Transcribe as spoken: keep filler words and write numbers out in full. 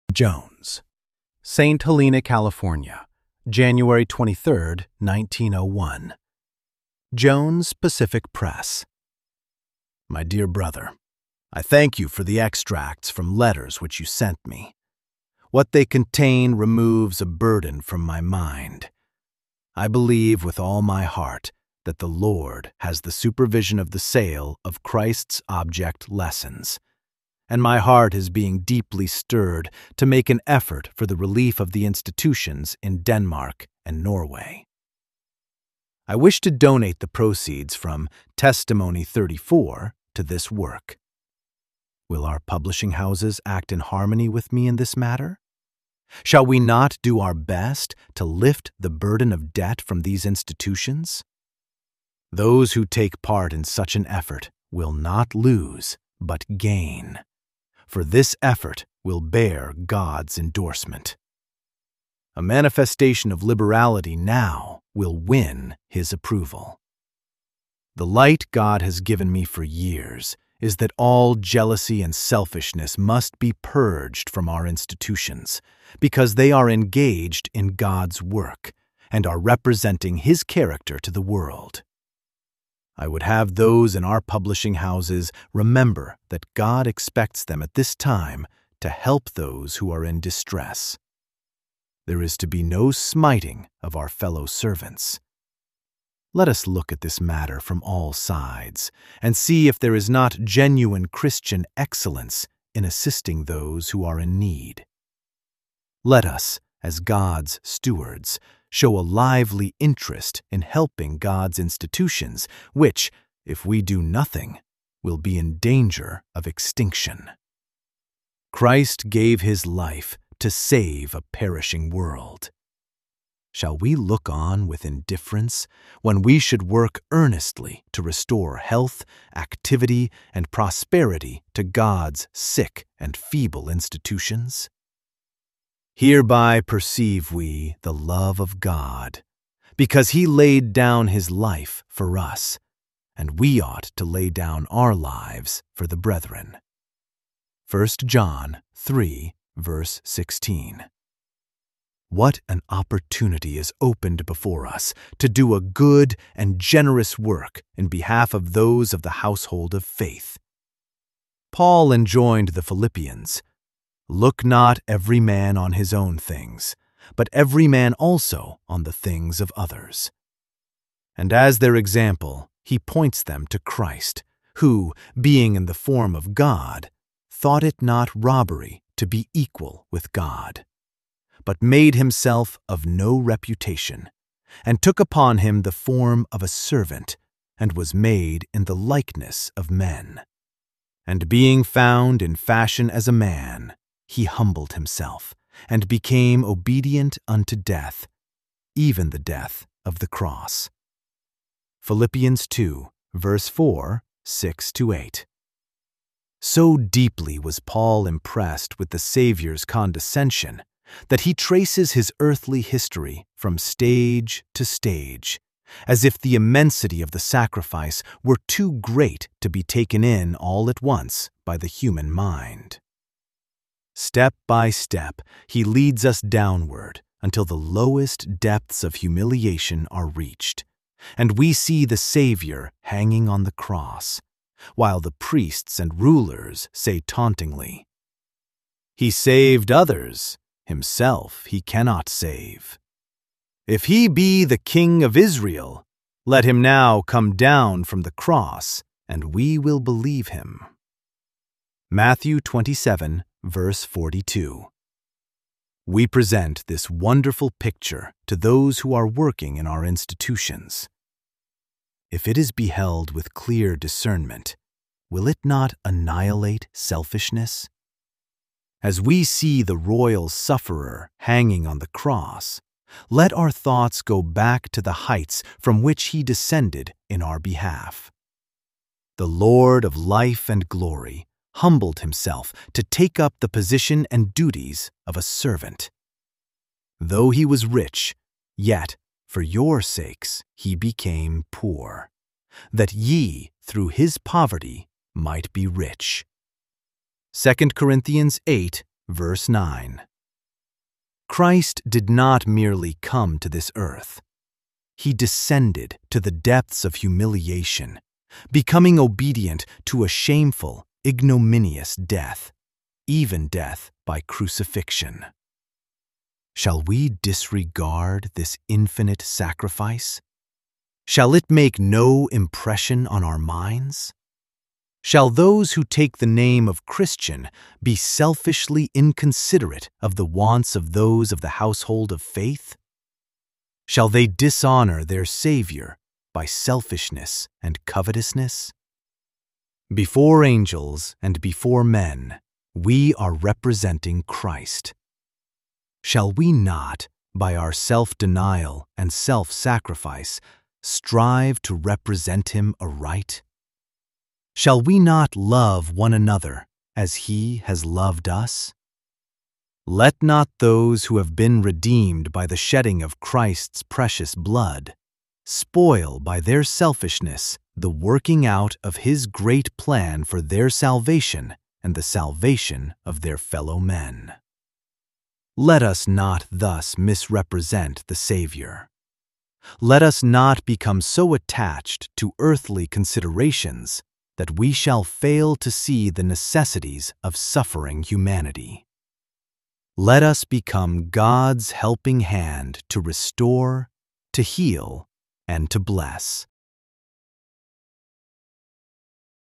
Jones, Saint Helena, California, January twenty-third, nineteen oh one. Jones Pacific Press. My dear brother, I thank you for the extracts from letters which you sent me. What they contain removes a burden from my mind. I believe with all my heart that the Lord has the supervision of the sale of Christ's Object Lessons, and my heart is being deeply stirred to make an effort for the relief of the institutions in Denmark and Norway. I wish to donate the proceeds from Testimony thirty-four to this work. Will our publishing houses act in harmony with me in this matter? Shall we not do our best to lift the burden of debt from these institutions? Those who take part in such an effort will not lose, but gain, for this effort will bear God's endorsement. A manifestation of liberality now will win His approval. The light God has given me for years is that all jealousy and selfishness must be purged from our institutions, because they are engaged in God's work and are representing His character to the world. I would have those in our publishing houses remember that God expects them at this time to help those who are in distress. There is to be no smiting of our fellow servants. Let us look at this matter from all sides and see if there is not genuine Christian excellence in assisting those who are in need. Let us, as God's stewards, show a lively interest in helping God's institutions, which, if we do nothing, will be in danger of extinction. Christ gave His life to save a perishing world. Shall we look on with indifference when we should work earnestly to restore health, activity, and prosperity to God's sick and feeble institutions? Hereby perceive we the love of God, because He laid down His life for us, and we ought to lay down our lives for the brethren. First John three, verse sixteen. What an opportunity is opened before us to do a good and generous work in behalf of those of the household of faith. Paul enjoined the Philippians, "Look not every man on his own things, but every man also on the things of others." And as their example, he points them to Christ, who, being in the form of God, thought it not robbery to be equal with God, but made Himself of no reputation, and took upon Him the form of a servant, and was made in the likeness of men. And being found in fashion as a man, He humbled Himself, and became obedient unto death, even the death of the cross. Philippians two, verse four, six to eight. So deeply was Paul impressed with the Savior's condescension that he traces his earthly history from stage to stage, as if the immensity of the sacrifice were too great to be taken in all at once by the human mind. Step by step, he leads us downward until the lowest depths of humiliation are reached, and we see the Savior hanging on the cross, while the priests and rulers say tauntingly, "He saved others, Himself He cannot save. If He be the King of Israel, let Him now come down from the cross, and we will believe Him." Matthew twenty-seven, verse forty-two. We present this wonderful picture to those who are working in our institutions. If it is beheld with clear discernment, will it not annihilate selfishness? As we see the royal sufferer hanging on the cross, let our thoughts go back to the heights from which He descended in our behalf. The Lord of life and glory humbled Himself to take up the position and duties of a servant. Though He was rich, yet for your sakes He became poor, that ye through His poverty might be rich. Second Corinthians eight, verse nine. Christ did not merely come to this earth. He descended to the depths of humiliation, becoming obedient to a shameful, ignominious death, even death by crucifixion. Shall we disregard this infinite sacrifice? Shall it make no impression on our minds? Shall those who take the name of Christian be selfishly inconsiderate of the wants of those of the household of faith? Shall they dishonor their Savior by selfishness and covetousness? Before angels and before men, we are representing Christ. Shall we not, by our self-denial and self-sacrifice, strive to represent him aright? Shall we not love one another as he has loved us? Let not those who have been redeemed by the shedding of Christ's precious blood spoil by their selfishness the working out of his great plan for their salvation and the salvation of their fellow men. Let us not thus misrepresent the Savior. Let us not become so attached to earthly considerations that we shall fail to see the necessities of suffering humanity. Let us become God's helping hand to restore, to heal, and to bless.